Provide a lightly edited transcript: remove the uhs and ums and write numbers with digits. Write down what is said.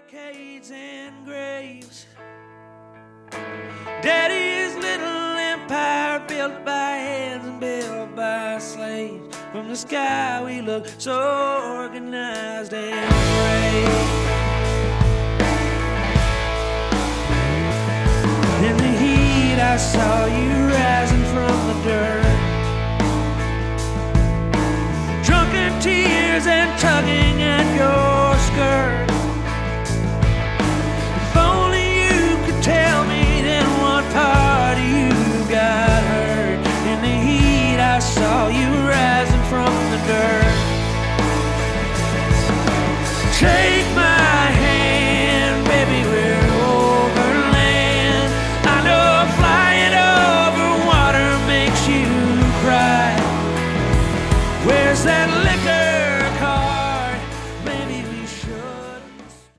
barricades and graves. Daddy's little empire built by hands and built by slaves. From the sky we look so organized and brave. In the heat I saw you